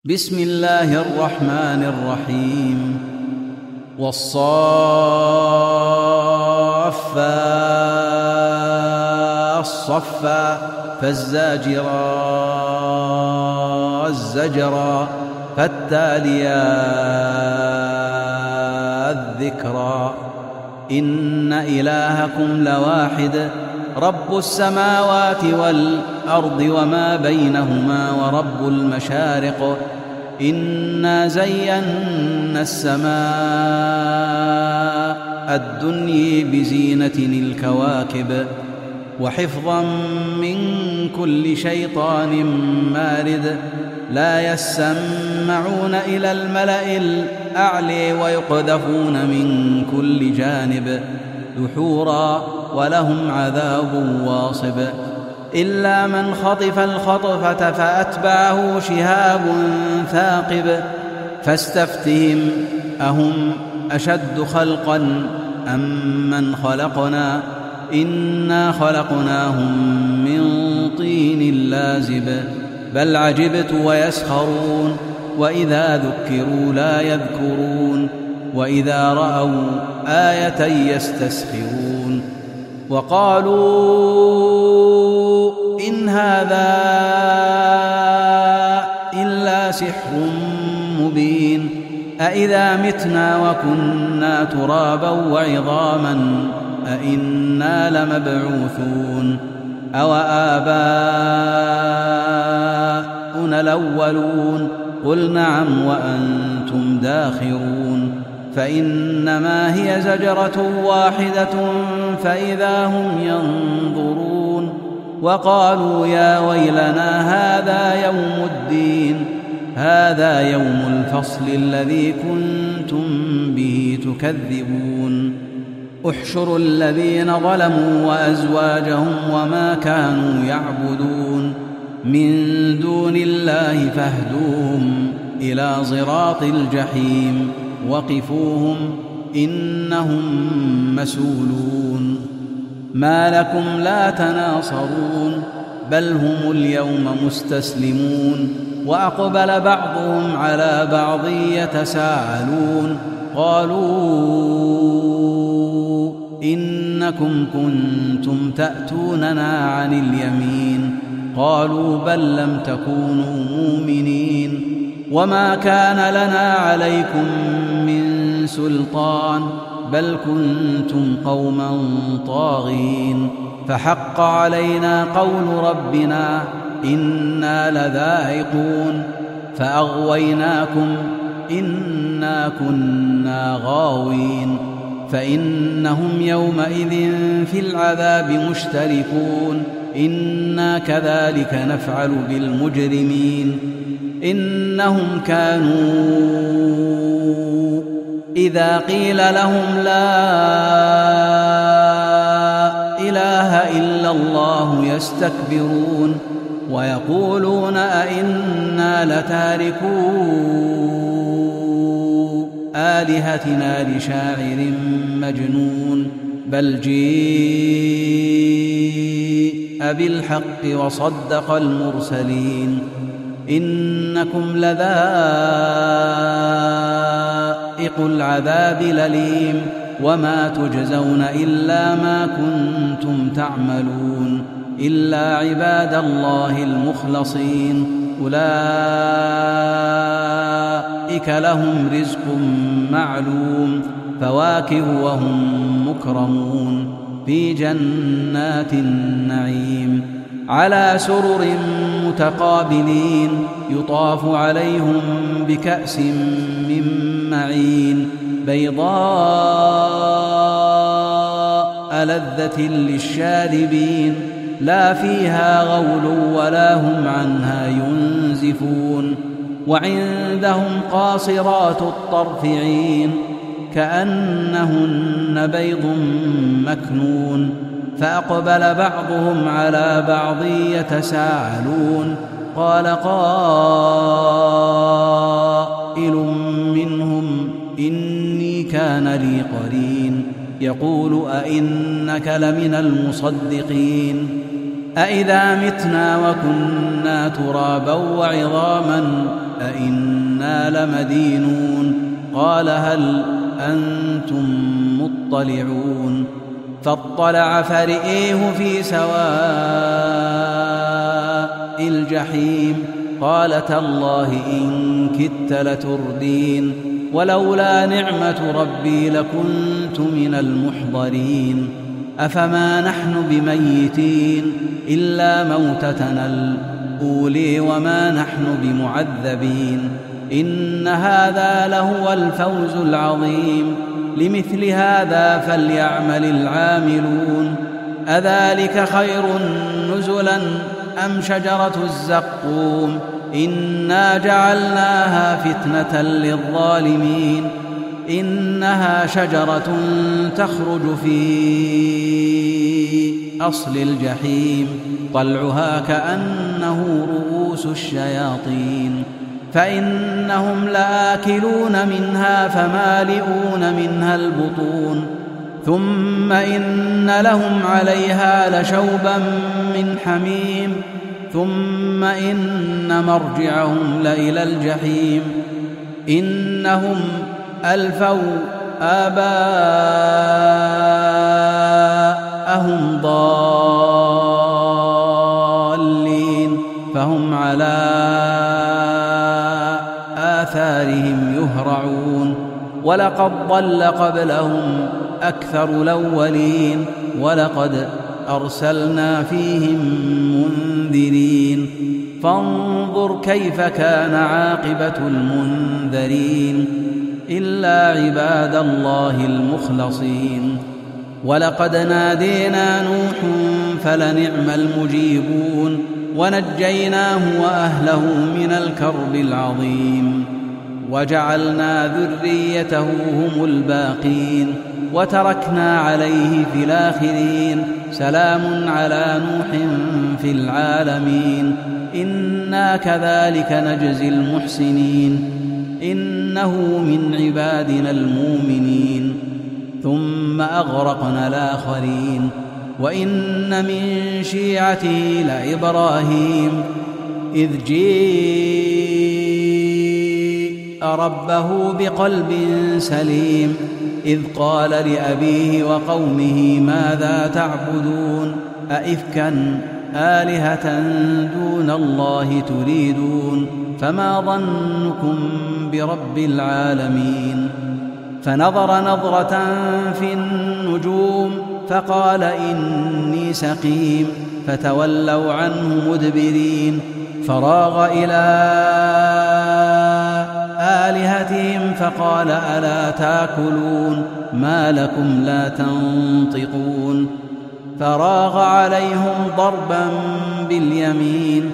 بسم الله الرحمن الرحيم والصافات صفا فالزاجرات زجرا فالتاليات ذكرا إن إلهكم لواحد رب السماوات والأرض وما بينهما ورب المشارق إنا زينا السماء الدنيا بزينة الكواكب وحفظا من كل شيطان مارد لا يسمعون إلى الملأ الأعلى ويقذفون من كل جانب دحورا ولهم عذاب واصب إلا من خطف الخطفة فأتبعه شهاب ثاقب فاستفتهم أهم أشد خلقا أم من خلقنا إنا خلقناهم من طين لازب بل عجبت ويسخرون وإذا ذكروا لا يذكرون وإذا رأوا آية يستسخرون وقالوا إن هذا إلا سحر مبين أإذا متنا وكنا ترابا وعظاما أإنا لمبعوثون أو آباؤنا الأولون قل نعم وأنتم داخرون فإنما هي زجرة واحدة فإذا هم ينظرون وقالوا يا ويلنا هذا يوم الدين هذا يوم الفصل الذي كنتم به تكذبون احشروا الذين ظلموا وأزواجهم وما كانوا يعبدون من دون الله فاهدوهم إلى صراط الجحيم وقفوهم إنهم مسؤولون ما لكم لا تناصرون بل هم اليوم مستسلمون وأقبل بعضهم على بعض يتساءلون قالوا إنكم كنتم تأتوننا عن اليمين قالوا بل لم تكونوا مؤمنين وما كان لنا عليكم من سلطان بل كنتم قوما طاغين فحق علينا قول ربنا إنا لذائقون فأغويناكم إنا كنا غاوين فإنهم يومئذ في العذاب مشتركون إنا كذلك نفعل بالمجرمين إنهم كانوا إذا قيل لهم لا إله إلا الله يستكبرون ويقولون أئنا لتاركو آلهتنا لشاعر مجنون بل جيء بالحق وصدق المرسلين إنكم لذائق العذاب الأليم وما تجزون إلا ما كنتم تعملون إلا عباد الله المخلصين أولئك لهم رزق معلوم فواكه وهم مكرمون في جنات النعيم على سرر متقابلين يطاف عليهم بكأس من معين بيضاء لذة للشاربين لا فيها غول ولا هم عنها ينزفون وعندهم قاصرات الطرف عين كأنهن بيض مكنون فأقبل بعضهم على بعض يتساءلون قال قائل منهم إني كان لي قرين يقول أئنك لمن المصدقين أإذا متنا وكنا ترابا وعظاما أإنا لمدينون قال هل أنتم مطلعون فاطلع فرئيه في سواء الجحيم قال تالله إن كدت لتردين ولولا نعمة ربي لكنت من المحضرين أفما نحن بميتين إلا موتتنا الأولي وما نحن بمعذبين إن هذا لهو الفوز العظيم لمثل هذا فليعمل العاملون أذلك خير نزلا أم شجرة الزقوم إنا جعلناها فتنة للظالمين إنها شجرة تخرج في أصل الجحيم طلعها كأنه رؤوس الشياطين فإنهم لآكلون منها فمالئون منها البطون ثم إن لهم عليها لشوبا من حميم ثم إن مرجعهم لإلى الجحيم إنهم ألفوا آباءهم ضالين فهم على آثارهم يهرعون ولقد ضل قبلهم أكثر الأولين ولقد أرسلنا فيهم منذرين فانظر كيف كان عاقبة المنذرين إلا عباد الله المخلصين ولقد نادينا نوح فلنعم المجيبون ونجيناه وأهله من الكرب العظيم وجعلنا ذريته هم الباقين وتركنا عليه في الآخرين سلام على نوح في العالمين إنا كذلك نجزي المحسنين إنه من عبادنا المؤمنين ثم أغرقنا الآخرين وإن من شيعته لإبراهيم إذ جاء ربه بقلب سليم إذ قال لأبيه وقومه ماذا تعبدون أئفكا آلهة دون الله تريدون فما ظنكم برب العالمين فنظر نظرة في النجوم فقال إني سقيم فتولوا عنه مدبرين فراغ إلى آلهتهم فقال ألا تاكلون ما لكم لا تنطقون فراغ عليهم ضربا باليمين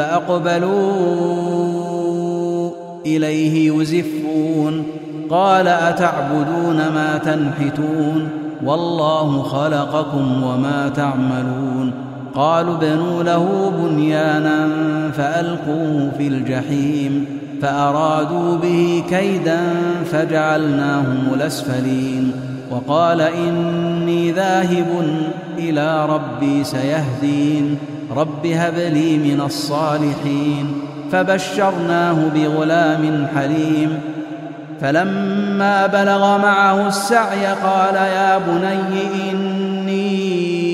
فأقبلوا إليه يزفون قال أتعبدون ما تنحتون والله خلقكم وما تعملون قالوا ابنوا له بنيانا فألقوه في الجحيم فأرادوا به كيدا فجعلناهم الأسفلين وقال إني ذاهب إلى ربي سيهدين رب هب لي من الصالحين فبشرناه بغلام حليم فلما بلغ معه السعي قال يا بني إني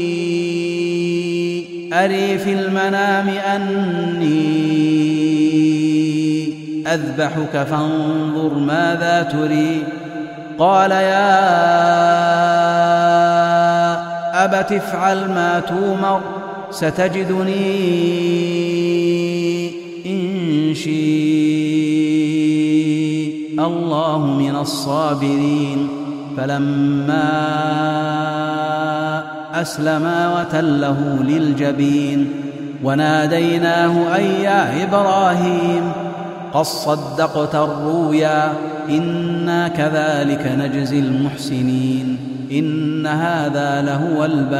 أري في المنام أني أذبحك فانظر ماذا تري قال يا أبت افعل ما تومر ستجدني إن شاء الله من الصابرين فلما أسلما وتله للجبين وناديناه أي يا إبراهيم قد صدقت الرؤيا إنا كذلك نجزي المحسنين إن هذا لهو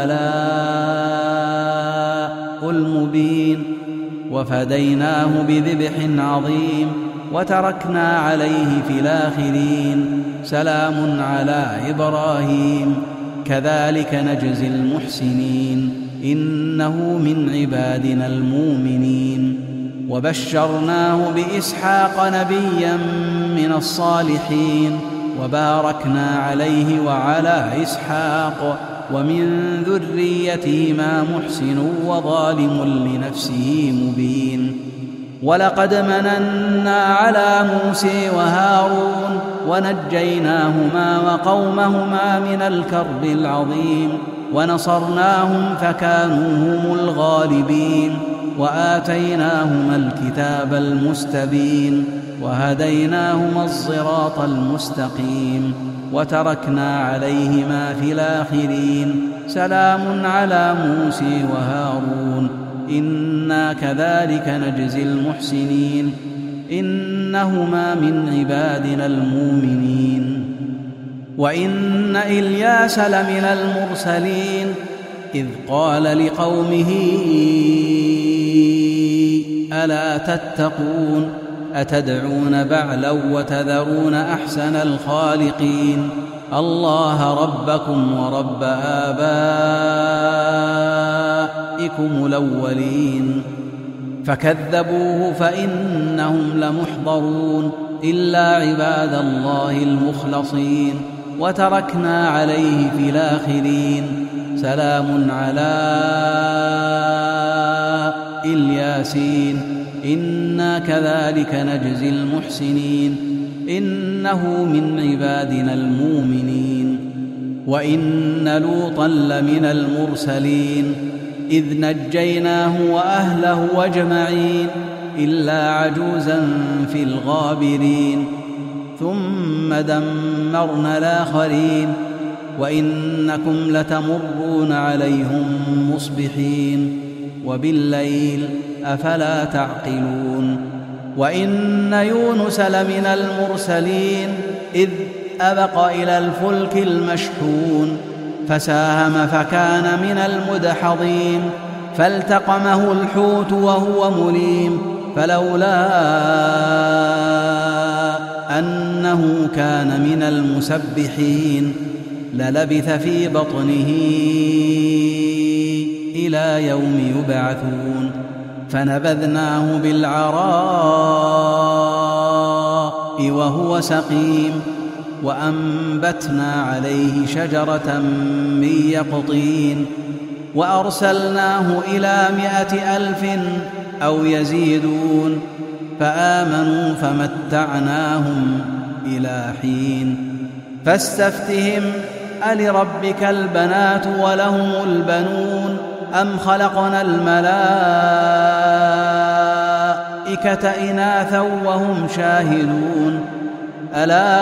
البلاء المبين وفديناه بذبح عظيم وتركنا عليه في الآخرين سلام على إبراهيم كذلك نجزي المحسنين إنه من عبادنا المؤمنين. وبشرناه بإسحاق نبيا من الصالحين، وباركنا عليه وعلى إسحاق ومن ذريتهما محسن وظالم لنفسه مبين. ولقد مننا على موسى وهارون ونجيناهما وقومهما من الكرب العظيم، ونصرناهم فكانوا هم الغالبين، وآتيناهما الكتاب المستبين، وهديناهما الصراط المستقيم، وتركنا عليهما في الآخرين. سلام على موسى وهارون إنا كذلك نجزي المحسنين، إنهما من عبادنا المؤمنين. وإن إلياس لمن المرسلين إذ قال لقومه ألا تتقون أتدعون بعلا وتذرون أحسن الخالقين الله ربكم ورب آبائكم الأولين. فكذبوه فإنهم لمحضرون إلا عباد الله المخلصين، وتركنا عليه في الآخرين. سلام على الياسين إنا كذلك نجزي المحسنين، إنه من عبادنا المؤمنين. وإن لوطا لمن المرسلين إذ نجيناه وأهله أجمعين إلا عجوزا في الغابرين، ثم دمرنا الآخرين. وإنكم لتمرون عليهم مصبحين وبالليل أفلا تعقلون. وإن يونس لمن المرسلين إذ أبق إلى الفلك المشحون فساهم فكان من المدحضين، فالتقمه الحوت وهو مليم، فلولا أنه كان من المسبحين للبث في بطنه إلى يوم يبعثون. فنبذناه بالعراء وهو سقيم، وأنبتنا عليه شجرة من يقطين، وأرسلناه إلى 100,000 أو يزيدون، فآمنوا فمتعناهم إلى حين. فاستفتهم ألربك البنات ولهم البنون أم خلقنا الملائكة إناثا وهم شاهدون ألا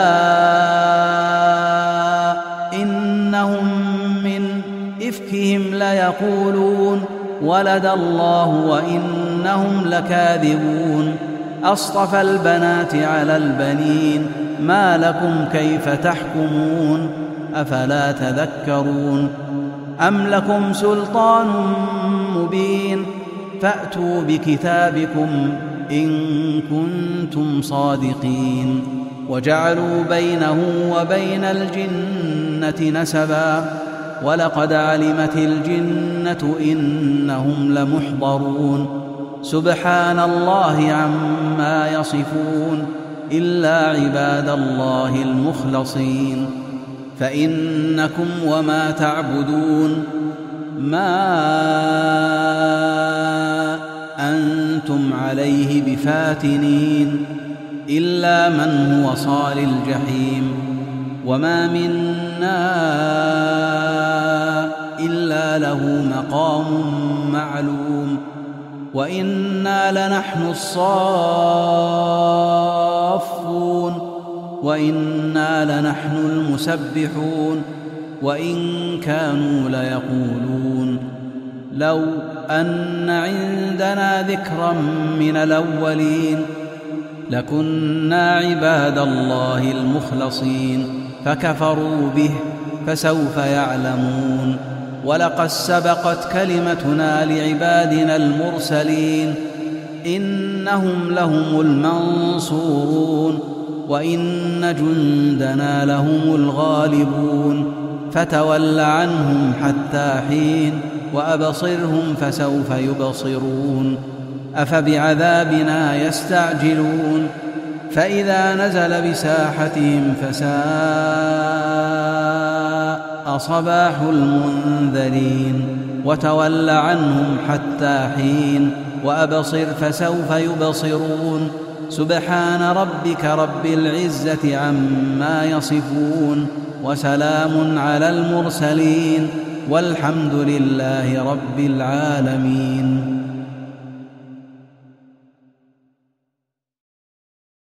إنهم من إفكهم ليقولون ولد الله وإنهم لكاذبون. أصطفى البنات على البنين ما لكم كيف تحكمون أفلا تذكرون. أم لكم سلطان مبين فأتوا بكتابكم إن كنتم صادقين. وجعلوا بينه وبين الجنة نسبا ولقد علمت الجنة إنهم لمحضرون. سبحان الله عما يصفون إلا عباد الله المخلصين. فإنكم وما تعبدون ما أنتم عليه بفاتنين إلا من هو صال الجحيم. وما منا إلا له مقام معلوم وإنا لنحن الصافون وإنا لنحن المسبحون. وإن كانوا ليقولون لو أن عندنا ذكرا من الأولين لكنا عباد الله المخلصين فكفروا به فسوف يعلمون. ولقد سبقت كلمتنا لعبادنا المرسلين إنهم لهم المنصورون وإن جندنا لهم الغالبون. فتول عنهم حتى حين وأبصرهم فسوف يبصرون أفبعذابنا يستعجلون فإذا نزل بساحتهم فساء صباح المنذرين وتول عنهم حتى حين وأبصر فسوف يبصرون سبحان ربك رب العزة عما يصفون وسلام على المرسلين والحمد لله رب العالمين.